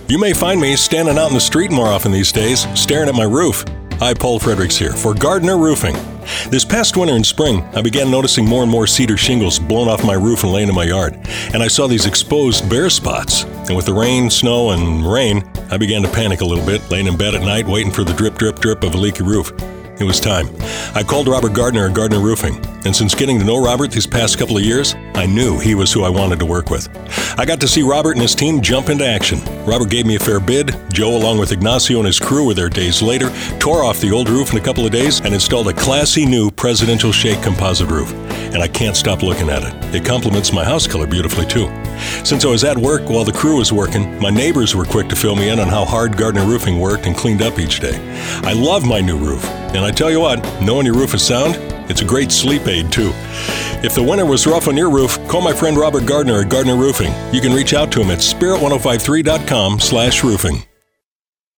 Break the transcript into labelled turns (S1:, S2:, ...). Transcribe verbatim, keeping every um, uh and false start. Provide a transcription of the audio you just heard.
S1: You may find me standing out in the street more often these days, staring at my roof. Hi, Paul Fredericks here for Gardner Roofing. This past winter and spring, I began noticing more and more cedar shingles blown off my roof and laying in my yard, and I saw these exposed bare spots. And with the rain, snow, and rain, I began to panic a little bit, laying in bed at night waiting for the drip, drip, drip of a leaky roof. It was time. I called Robert Gardner at Gardner Roofing, and since getting to know Robert these past couple of years, I knew he was who I wanted to work with. I got to see Robert and his team jump into action. Robert gave me a fair bid. Joe, along with Ignacio and his crew, were there days later, tore off the old roof in a couple of days, and installed a classy new presidential shake composite roof. And I can't stop looking at it. It complements my house color beautifully, too. Since I was at work while the crew was working, my neighbors were quick to fill me in on how hard Gardner Roofing worked and cleaned up each day. I love my new roof. And I tell you what, knowing your roof is sound, it's a great sleep aid, too. If the winter was rough on your roof, call my friend Robert Gardner at Gardner Roofing. You can reach out to him at spirit ten fifty-three dot com slash roofing.